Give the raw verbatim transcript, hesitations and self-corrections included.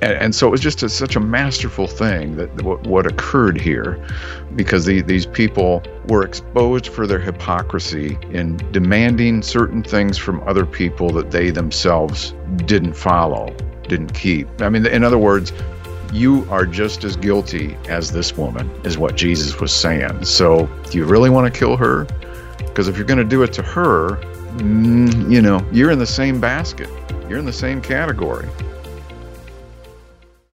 And, and so it was just a, such a masterful thing that what, what occurred here, because the, these people were exposed for their hypocrisy in demanding certain things from other people that they themselves didn't follow, didn't keep. I mean, in other words, you are just as guilty as this woman, is what Jesus was saying. So do you really want to kill her? Because if you're going to do it to her, mm, you know, you're in the same basket. You're in the same category.